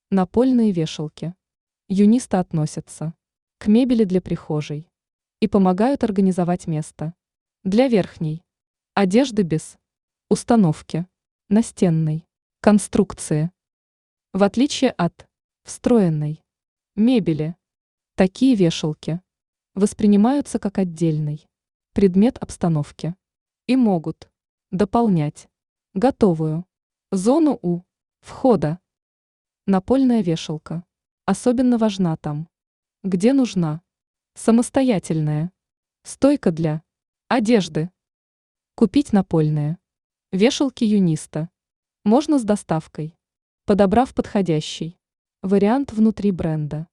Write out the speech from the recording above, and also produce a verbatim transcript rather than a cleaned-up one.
Напольные вешалки. Юнисты относятся к мебели для прихожей и помогают организовать место для верхней одежды без установки настенной конструкции. В отличие от встроенной мебели, такие вешалки воспринимаются как отдельный предмет обстановки и могут дополнять готовую зону у входа. Напольная вешалка особенно важна там, где нужна самостоятельная стойка для одежды. Купить напольные вешалки Юниста можно с доставкой, подобрав подходящий вариант внутри бренда.